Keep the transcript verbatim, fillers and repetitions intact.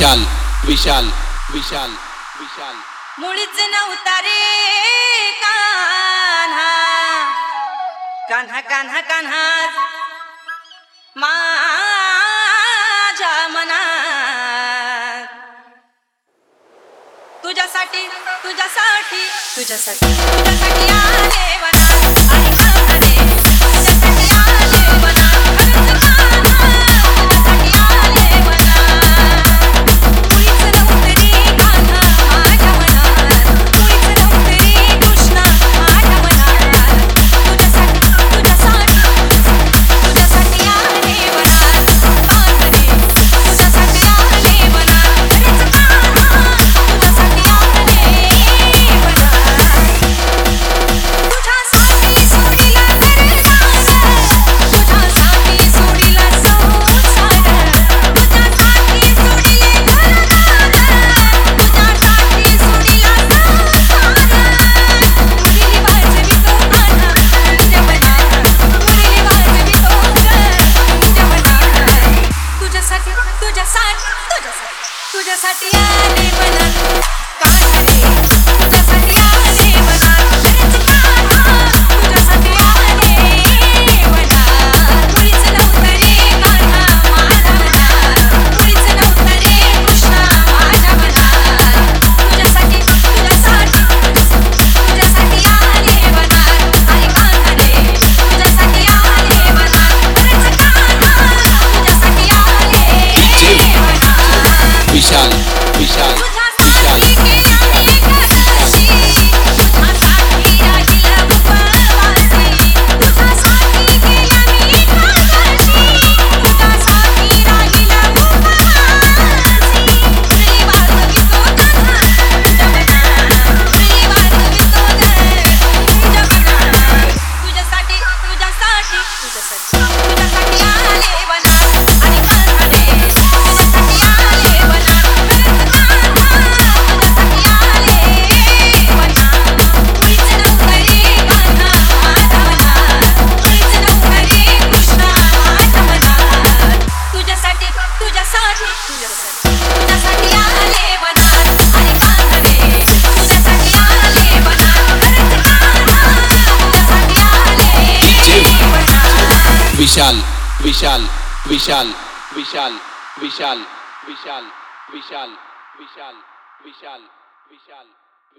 विशाल विशाल विशाल विशाल मुळीच नव्हता रे कान्हा कान्हा कान्हा कान्हा माझ्या मनात तुझ्यासाठी तुझ्यासाठी तुझ्यासाठी तुझ्यासाठी आले वनात आणि कान्हा रे तुझ्यासाठी आले वनात तुझ्यासाठी आले वनात मुळीच नव्हते रे कान्हा माझ्या मनात मुळीच नव्हते रे कृष्णा माझ्या मनात तुझ्यासाठी तुझ्यासाठी तुझ्यासाठी आले वनात कान्हा रे तुझ्यासाठी आले वनात अरेच कान्हा तुझ्यासाठी आले वनात तुझ्यासाठी सोडीला घर सागर तुझ्यासाठी सोडीला संसार तुझ्यासाठी सोडिले घर दार तुझ्यासाठी सोडिला संसार मुरली वाजवी तो कान्हा तुझ्या मनात मुरली वाजवी तो तुझ्या मनात तुझ्यासाठी तुझ्यासाठी तुझ्यासाठी तुझ्यासाठी आले मनात कान्हा रे तुझ्यासाठी आले मनात अरेच कान्हा तुझ्यासाठी आले मनात मुळीच नव्हता रे कान्हा माझ्या मनात मुळीच नव्हता रे कृष्णा माझ्या मनात तुझ्यासाठी तुझ्यासाठी तुझ्यासाठी आले मनात अरे कान्हा रे तुझ्यासाठी आले मनात अरेच कान्हा तुझ्यासाठी आले मनात विशाल विशाल तुझ्यासाठी केला एकादशी तुझ्यासाठी राहिला उपवासी तुझ्यासाठी केला मी एकादशी तुझ्यासाठी राहिला उपवासी मुरली वाजवी तो कान्हा तुझ्या मनात मुरली वाजवी तो तुझ्या मनात तुझ्यासाठी तुझ्यासाठी तुझ्यासाठी तुझ्यासाठी आले वनात आणि कान्हा रे तुझ्यासाठी आले वनात अरेच कान्हा तुझ्यासाठी आले वनात मुळीच नव्हता रे कान्हा माझ्या मनात मुळीच नव्हता रे कृष्णा माझ्या मनात तुझ्यासाठी तुझ्यासाठी तुझ्यासाठी तुझ्यासाठी आले वनात आणि कान्हा रे तुझ्यासाठी आले वनात अरेच कान्हा तुझ्यासाठी आले वनात विशाल विशाल विशाल विशाल विशाल विशाल विशाल विशाल विशाल विशाल